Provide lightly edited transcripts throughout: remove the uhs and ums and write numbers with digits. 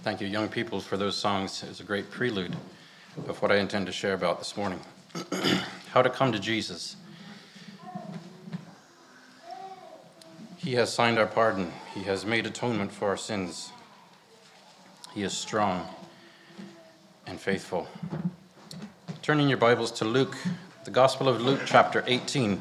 Thank you, young people, for those songs. It was a great prelude of what I intend to share about this morning. How to come to Jesus. He has signed our pardon. He has made atonement for our sins. He is strong and faithful. Turning your Bibles to Luke, the Gospel of Luke, chapter 18.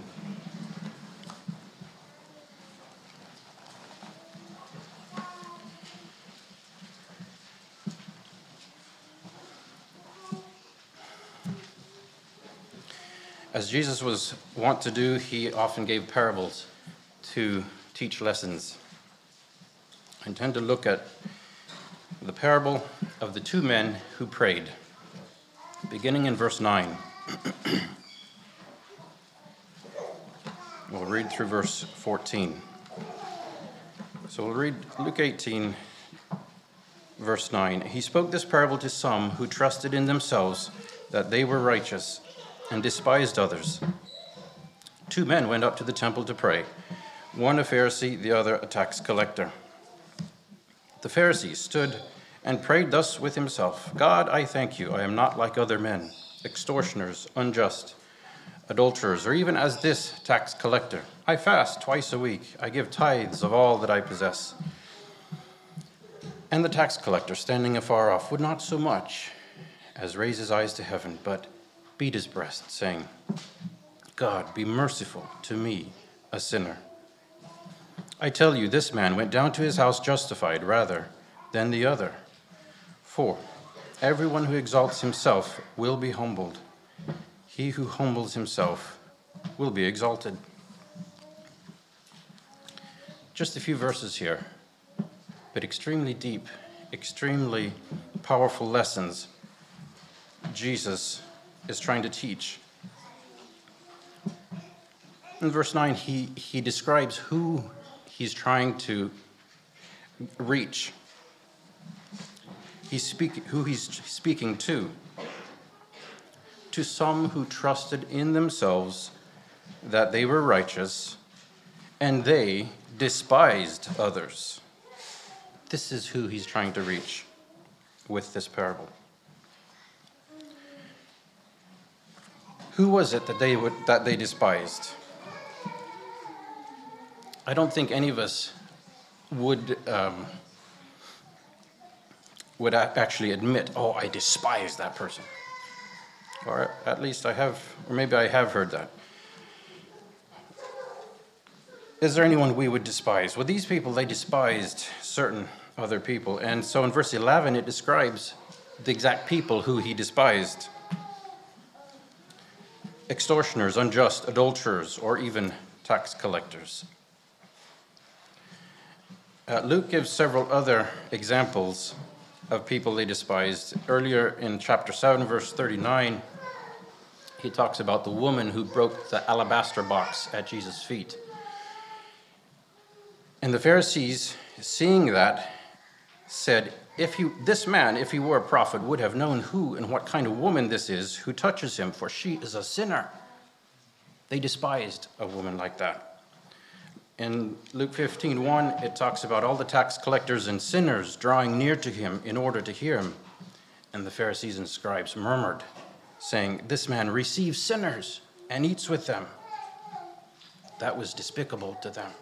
As Jesus was wont to do, he often gave parables to teach lessons. I intend to look at the parable of the two men who prayed, beginning in verse 9. We'll read through verse 14. So we'll read Luke 18, verse 9. He spoke this parable to some who trusted in themselves that they were righteous and despised others. Two men went up to the temple to pray, one a Pharisee, the other a tax collector. The Pharisee stood and prayed thus with himself, God, I thank you, I am not like other men, extortioners, unjust, adulterers, or even as this tax collector. I fast twice a week, I give tithes of all that I possess. And the tax collector, standing afar off, would not so much as raise his eyes to heaven, but beat his breast, saying, God, be merciful to me, a sinner. I tell you, this man went down to his house justified rather than the other. For everyone who exalts himself will be humbled. He who humbles himself will be exalted. Just a few verses here, but extremely deep, extremely powerful lessons Jesus is trying to teach. In verse 9, he describes who he's trying to reach. Who he's speaking to some who trusted in themselves that they were righteous, and they despised others. This is who he's trying to reach with this parable. Who was it that they despised? I don't think any of us would actually admit, oh, I despise that person. Or at least I have, or maybe I have heard that. Is there anyone we would despise? Well, these people, they despised certain other people. And so in verse 11, it describes the exact people who he despised. Extortioners, unjust, adulterers, or even tax collectors. Luke gives several other examples of people they despised. Earlier in chapter 7, verse 39, he talks about the woman who broke the alabaster box at Jesus' feet. And the Pharisees, seeing that, said, this man, if he were a prophet, would have known who and what kind of woman this is who touches him, for she is a sinner. They despised a woman like that. In Luke 15:1, it talks about all the tax collectors and sinners drawing near to him in order to hear him. And the Pharisees and scribes murmured, saying, this man receives sinners and eats with them. That was despicable to them.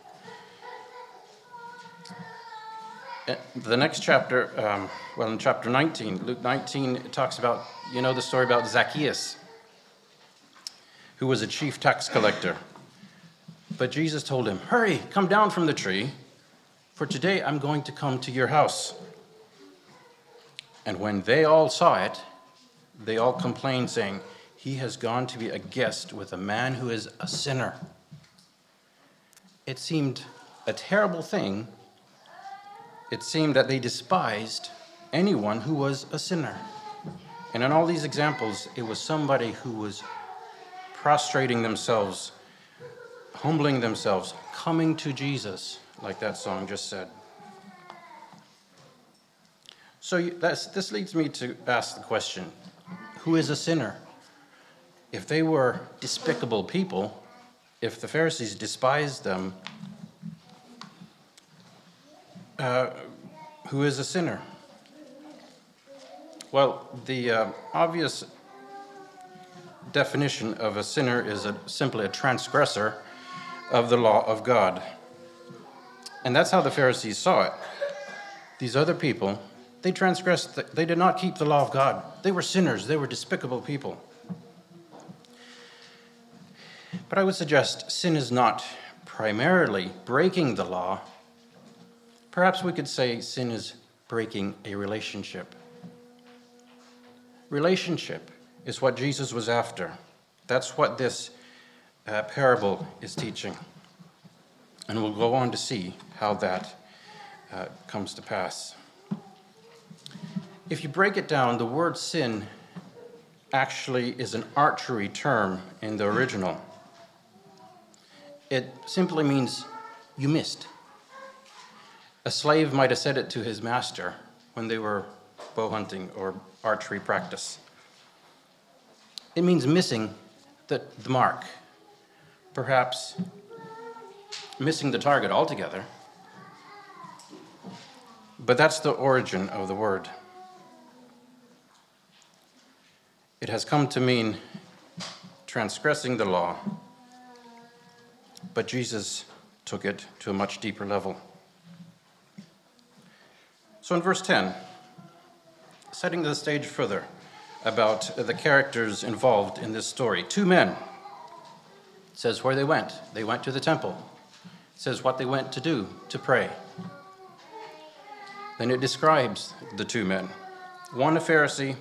The next chapter, in chapter 19, Luke 19, it talks about, the story about Zacchaeus, who was a chief tax collector. But Jesus told him, hurry, come down from the tree, for today I'm going to come to your house. And when they all saw it, they all complained, saying, he has gone to be a guest with a man who is a sinner. It seemed a terrible thing. It seemed that they despised anyone who was a sinner. And in all these examples, it was somebody who was prostrating themselves, humbling themselves, coming to Jesus, like that song just said. So this leads me to ask the question, who is a sinner? If they were despicable people, if the Pharisees despised them, who is a sinner? Well, the obvious definition of a sinner is simply a transgressor of the law of God. And that's how the Pharisees saw it. These other people, they transgressed, they did not keep the law of God. They were sinners, they were despicable people. But I would suggest sin is not primarily breaking the law. Perhaps we could say sin is breaking a relationship. Relationship is what Jesus was after. That's what this parable is teaching. And we'll go on to see how that comes to pass. If you break it down, the word sin actually is an archery term in the original. It simply means you missed. A slave might have said it to his master when they were bow hunting or archery practice. It means missing the mark, perhaps missing the target altogether. But that's the origin of the word. It has come to mean transgressing the law, but Jesus took it to a much deeper level. So in verse 10, setting the stage further about the characters involved in this story, two men. It says where they went. They went to the temple. It says what they went to do, to pray. Then it describes the two men. One a Pharisee,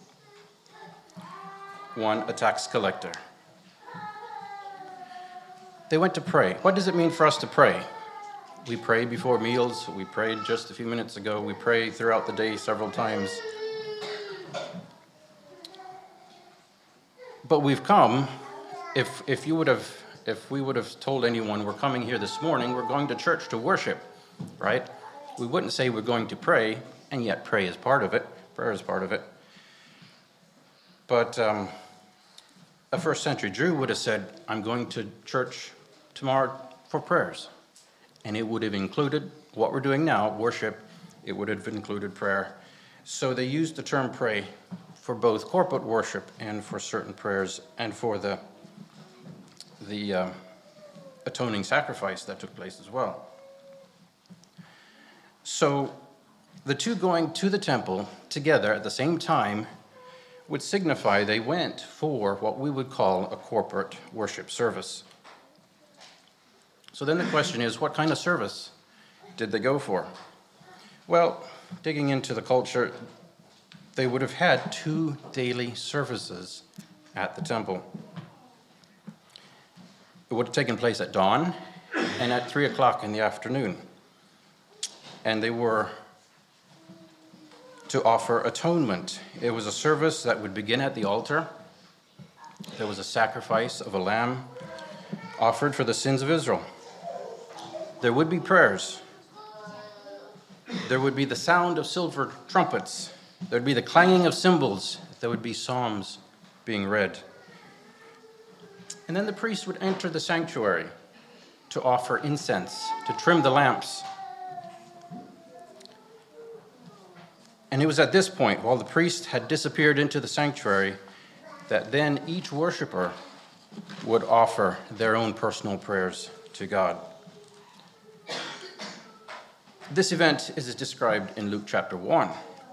one a tax collector. They went to pray. What does it mean for us to pray? We pray before meals. We prayed just a few minutes ago. We pray throughout the day several times. But we've come, if we would have told anyone we're coming here this morning, we're going to church to worship, right? We wouldn't say we're going to pray, and yet pray is part of it. Prayer is part of it. But a first century Jew would have said, I'm going to church tomorrow for prayers. And it would have included what we're doing now, worship. It would have included prayer. So they used the term pray for both corporate worship and for certain prayers and for the atoning sacrifice that took place as well. So the two going to the temple together at the same time would signify they went for what we would call a corporate worship service. So then the question is, what kind of service did they go for? Well, digging into the culture, they would have had 2 daily services at the temple. It would have taken place at dawn and at 3 o'clock in the afternoon. And they were to offer atonement. It was a service that would begin at the altar. There was a sacrifice of a lamb offered for the sins of Israel. There would be prayers. There would be the sound of silver trumpets. There would be the clanging of cymbals. There would be psalms being read. And then the priest would enter the sanctuary to offer incense, to trim the lamps. And it was at this point, while the priest had disappeared into the sanctuary, that then each worshiper would offer their own personal prayers to God. This event is described in Luke chapter 1.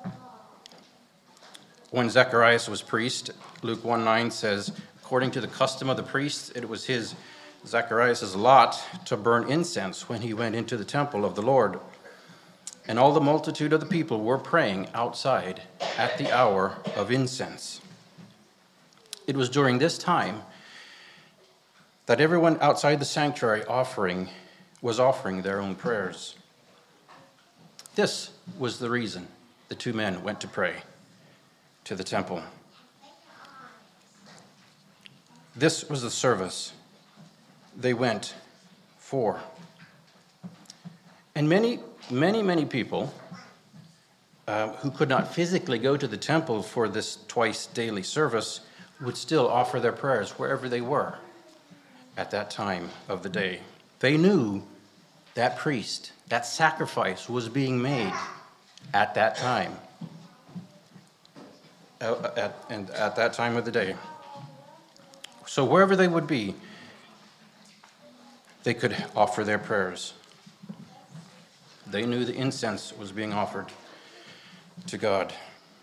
When Zacharias was priest, Luke 1:9 says, according to the custom of the priests, it was Zacharias' lot to burn incense when he went into the temple of the Lord. And all the multitude of the people were praying outside at the hour of incense. It was during this time that everyone outside the sanctuary was offering their own prayers. This was the reason the two men went to pray to the temple. This was the service they went for. And many people who could not physically go to the temple for this twice daily service would still offer their prayers wherever they were at that time of the day. They knew that priest, that sacrifice was being made at that time. at that time of the day. So wherever they would be, they could offer their prayers. They knew the incense was being offered to God.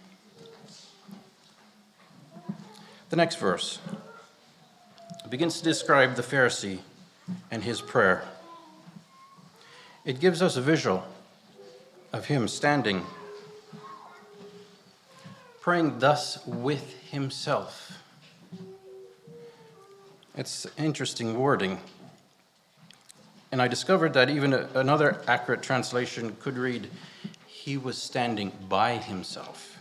The next verse begins to describe the Pharisee and his prayer. It gives us a visual of him standing, praying thus with himself. It's interesting wording. And I discovered that even another accurate translation could read, he was standing by himself.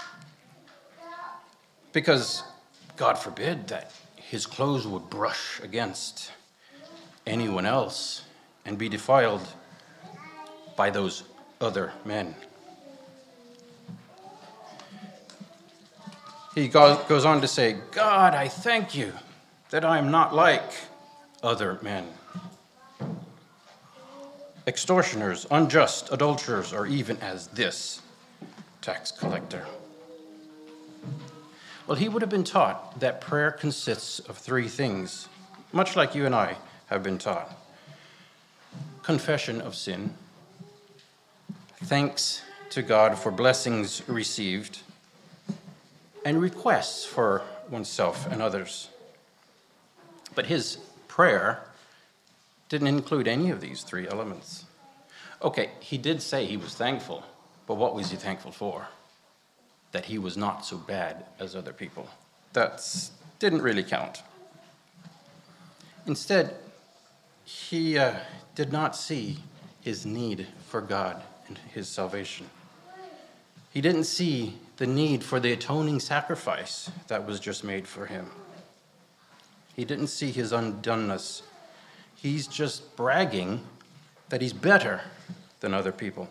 Because God forbid that his clothes would brush against anyone else and be defiled by those other men. He goes on to say, God, I thank you that I am not like other men. Extortioners, unjust, adulterers, or even as this tax collector. Well, he would have been taught that prayer consists of three things, much like you and I have been taught. Confession of sin, thanks to God for blessings received, and requests for oneself and others. But his prayer didn't include any of these three elements. Okay, he did say he was thankful, but what was he thankful for? That he was not so bad as other people. That didn't really count. Instead, he did not see his need for God and his salvation. He didn't see the need for the atoning sacrifice that was just made for him. He didn't see his undoneness. He's just bragging that he's better than other people.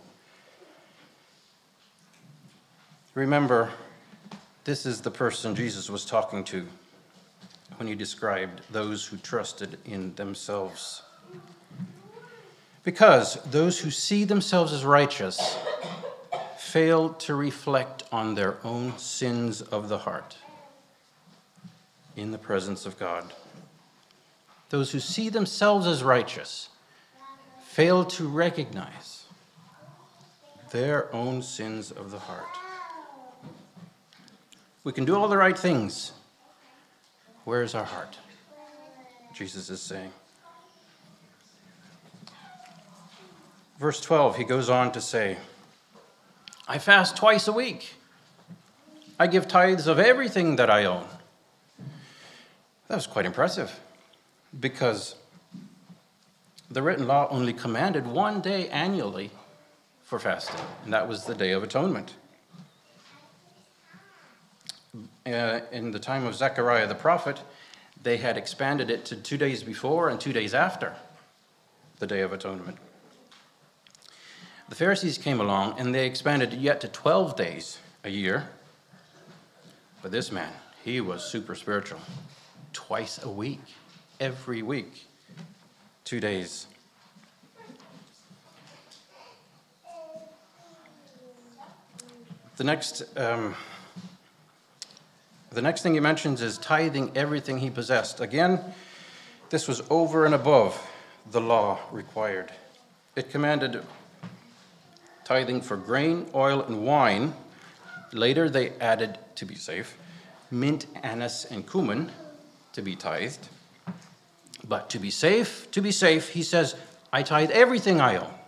Remember, this is the person Jesus was talking to when he described those who trusted in themselves. Because those who see themselves as righteous fail to reflect on their own sins of the heart in the presence of God. Those who see themselves as righteous fail to recognize their own sins of the heart. We can do all the right things. Where is our heart? Jesus is saying. Verse 12, he goes on to say, I fast twice a week. I give tithes of everything that I own. That was quite impressive, because the written law only commanded one day annually for fasting, and that was the Day of Atonement. In the time of Zechariah the prophet, they had expanded it to 2 days before and 2 days after the Day of Atonement. The Pharisees came along and they expanded it yet to 12 days a year. But this man, he was super spiritual. Twice a week, every week, 2 days. The next thing he mentions is tithing everything he possessed. Again, this was over and above the law required. It commanded tithing for grain, oil, and wine. Later they added, to be safe, mint, anise, and cumin to be tithed. But to be safe, he says, I tithe everything I own.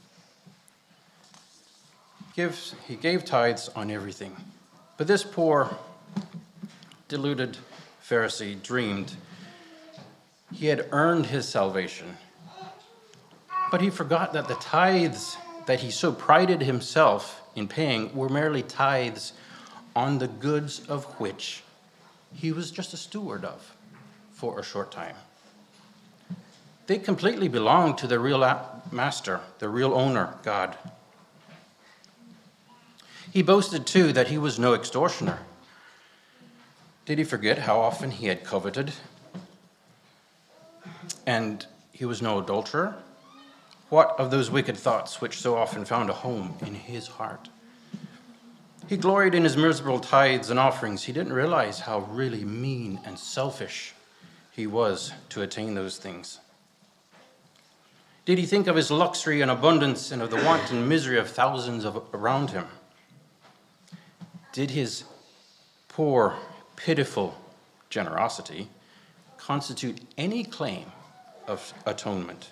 He gave tithes on everything. But this poor, deluded Pharisee dreamed he had earned his salvation. But he forgot that the tithes that he so prided himself in paying were merely tithes on the goods of which he was just a steward of for a short time. They completely belonged to the real master, the real owner, God. He boasted, too, that he was no extortioner. Did he forget how often he had coveted? And he was no adulterer? What of those wicked thoughts which so often found a home in his heart? He gloried in his miserable tithes and offerings. He didn't realize how really mean and selfish he was to attain those things. Did he think of his luxury and abundance and of the want and misery of thousands around him? Did his poor, pitiful generosity constitute any claim of atonement?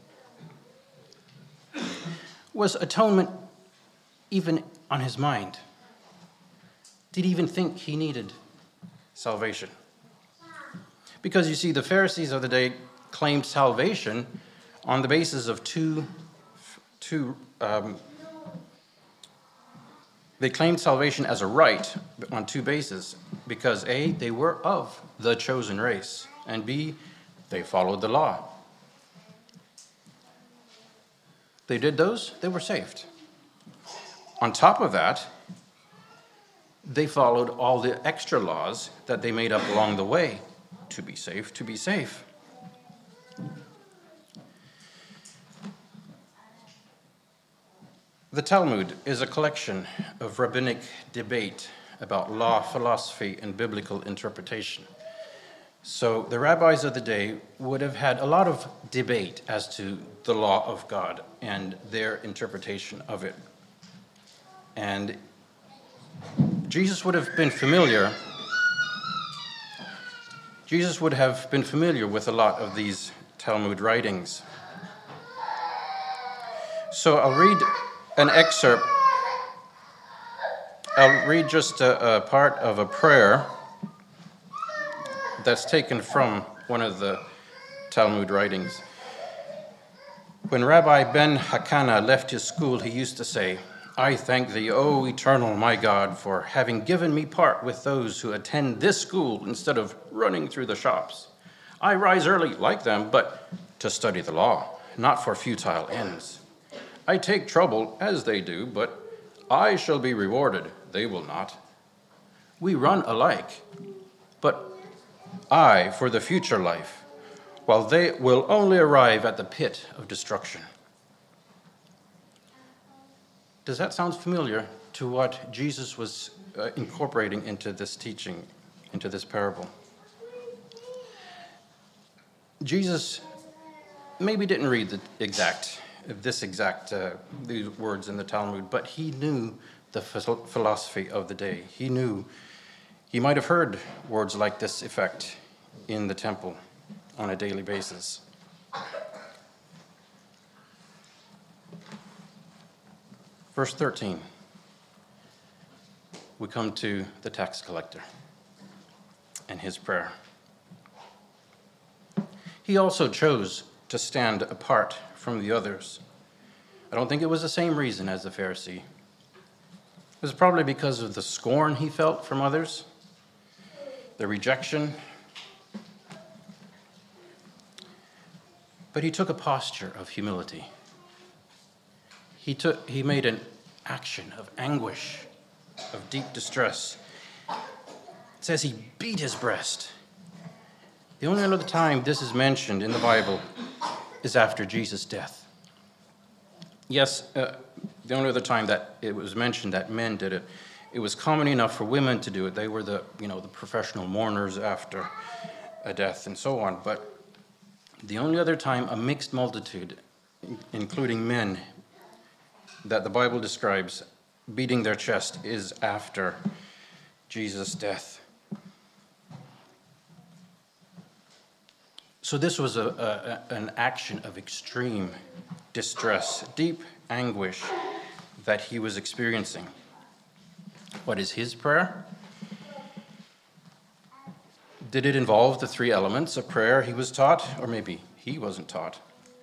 Was atonement even on his mind? Did he even think he needed salvation? Because you see, the Pharisees of the day claimed salvation on the basis of they claimed salvation as a right on two bases. Because A, they were of the chosen race, and B, they followed the law. They did those, they were saved. On top of that, they followed all the extra laws that they made up along the way to be safe, to be safe. The Talmud is a collection of rabbinic debate about law, philosophy, and biblical interpretation. So the rabbis of the day would have had a lot of debate as to the law of God and their interpretation of it. And Jesus would have been familiar with a lot of these Talmud writings. So I'll read an excerpt. I'll read just a part of a prayer that's taken from one of the Talmud writings. When Rabbi Ben Hakana left his school, he used to say, "I thank thee, O eternal my God, for having given me part with those who attend this school instead of running through the shops. I rise early like them, but to study the law, not for futile ends. I take trouble as they do, but I shall be rewarded, they will not. We run alike, but I for the future life, while they will only arrive at the pit of destruction." Does that sound familiar to what Jesus was incorporating into this teaching, into this parable? Jesus maybe didn't read these words in the Talmud, but he knew the philosophy of the day. He might have heard words like this effect in the temple on a daily basis. Verse 13, we come to the tax collector and his prayer. He also chose to stand apart from the others. I don't think it was the same reason as the Pharisee. It was probably because of the scorn he felt from others, the rejection. But he took a posture of humility. He made an action of anguish, of deep distress. It says he beat his breast. The only other time this is mentioned in the Bible is after Jesus' death. Yes, the only other time that it was mentioned that men did it, it was common enough for women to do it. They were the professional mourners after a death and so on. But the only other time a mixed multitude, including men, that the Bible describes beating their chest is after Jesus' death. So this was an action of extreme distress, deep anguish that he was experiencing. What is his prayer? Did it involve the three elements of prayer he was taught? Or maybe he wasn't taught.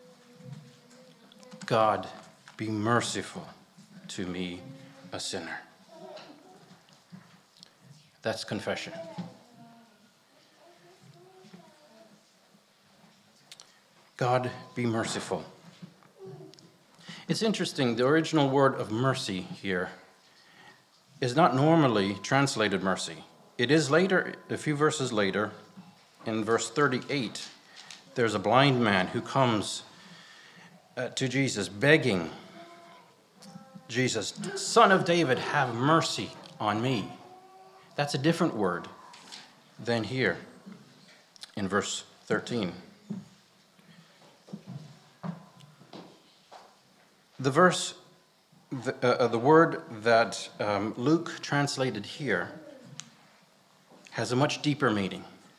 God, be merciful to me, a sinner. That's confession. God, be merciful. It's interesting, the original word of mercy here is not normally translated mercy. It is later, a few verses later, in verse 38, there's a blind man who comes to Jesus begging Jesus, Son of David, have mercy on me. That's a different word than here in verse 13. The word that Luke translated here has a much deeper meaning.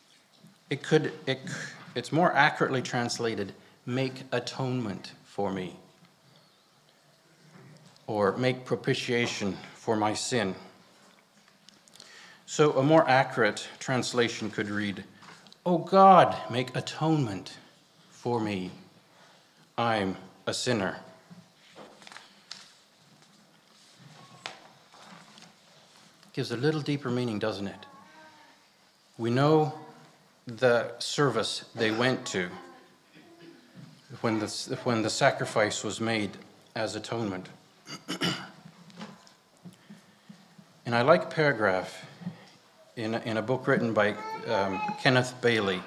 It's more accurately translated, make atonement for me, or make propitiation for my sin. So a more accurate translation could read, "O God, make atonement for me. I'm a sinner." Gives a little deeper meaning, doesn't it? We know the service they went to when the sacrifice was made as atonement. And I like a paragraph in a book written by Kenneth Bailey.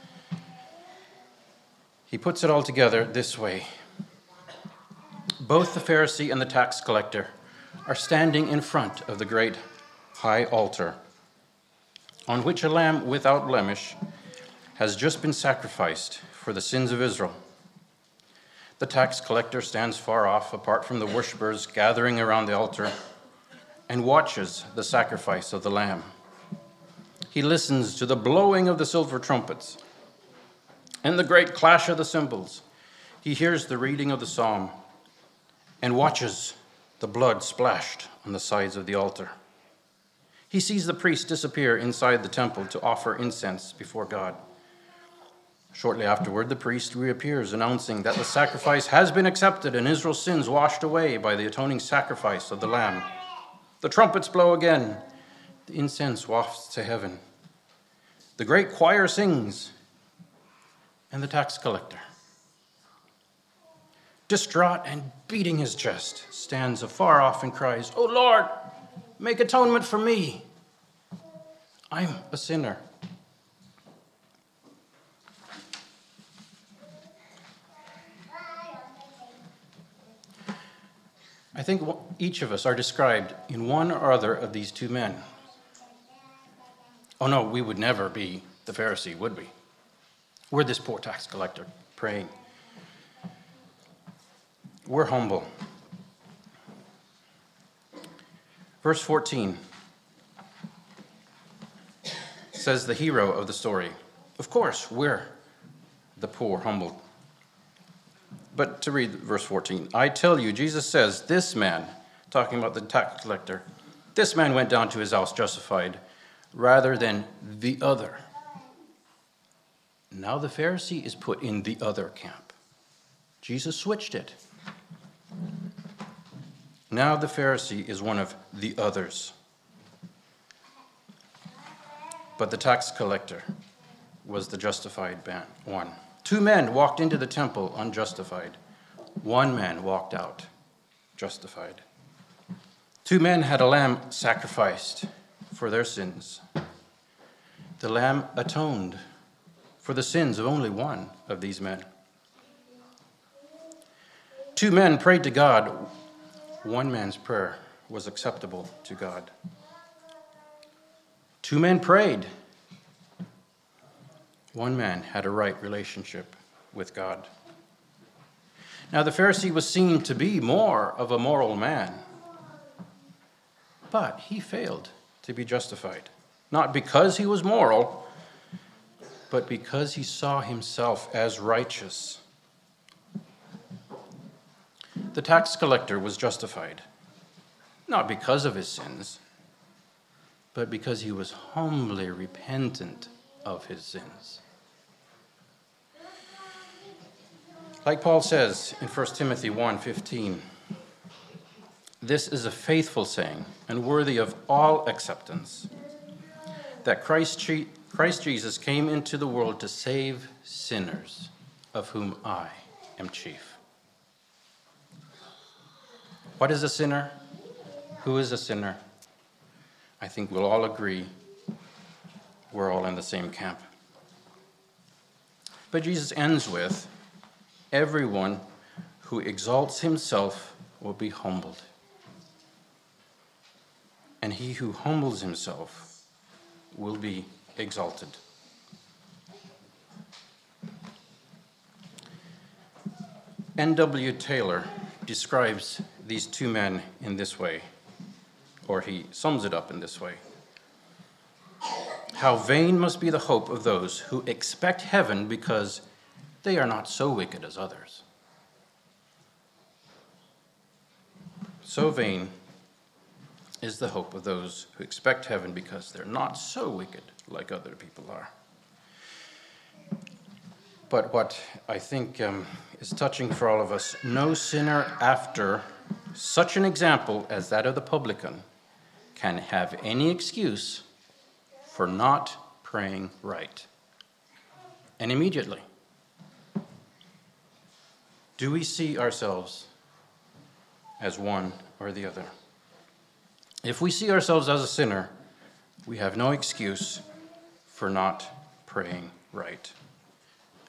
He puts it all together this way. Both the Pharisee and the tax collector are standing in front of the great high altar, on which a lamb without blemish has just been sacrificed for the sins of Israel. The tax collector stands far off, apart from the worshippers gathering around the altar, and watches the sacrifice of the lamb. He listens to the blowing of the silver trumpets and the great clash of the cymbals. He hears the reading of the psalm and watches the blood splashed on the sides of the altar. He sees the priest disappear inside the temple to offer incense before God. Shortly afterward, the priest reappears, announcing that the sacrifice has been accepted and Israel's sins washed away by the atoning sacrifice of the Lamb. The trumpets blow again. The incense wafts to heaven. The great choir sings, and the tax collector, distraught and beating his chest, stands afar off and cries, "O Lord, make atonement for me. I'm a sinner." I think each of us are described in one or other of these two men. Oh no, we would never be the Pharisee, would we? We're this poor tax collector praying. We're humble. Verse 14 says the hero of the story. Of course, we're the poor, humble. But to read verse 14, I tell you, Jesus says, this man, talking about the tax collector, this man went down to his house justified rather than the other. Now the Pharisee is put in the other camp. Jesus switched it. Now the Pharisee is one of the others. But the tax collector was the justified one. Two men walked into the temple unjustified. One man walked out justified. Two men had a lamb sacrificed for their sins. The lamb atoned for the sins of only one of these men. Two men prayed to God. One man's prayer was acceptable to God. Two men prayed. One man had a right relationship with God. Now the Pharisee was seen to be more of a moral man, but he failed to be justified. Not because he was moral, but because he saw himself as righteous. The tax collector was justified, not because of his sins, but because he was humbly repentant of his sins. Like Paul says in 1 Timothy 1:15, this is a faithful saying and worthy of all acceptance, that Christ Jesus came into the world to save sinners, of whom I am chief. What is a sinner? Who is a sinner? I think we'll all agree we're all in the same camp. But Jesus ends with, everyone who exalts himself will be humbled, and he who humbles himself will be exalted. N.W. Taylor describes these two men in this way, or he sums it up in this way. How vain must be the hope of those who expect heaven because they are not so wicked as others. So vain is the hope of those who expect heaven because they're not so wicked like other people are. But what I think is touching for all of us, no sinner after such an example as that of the publican can have any excuse for not praying right. And immediately, do we see ourselves as one or the other? If we see ourselves as a sinner, we have no excuse for not praying right.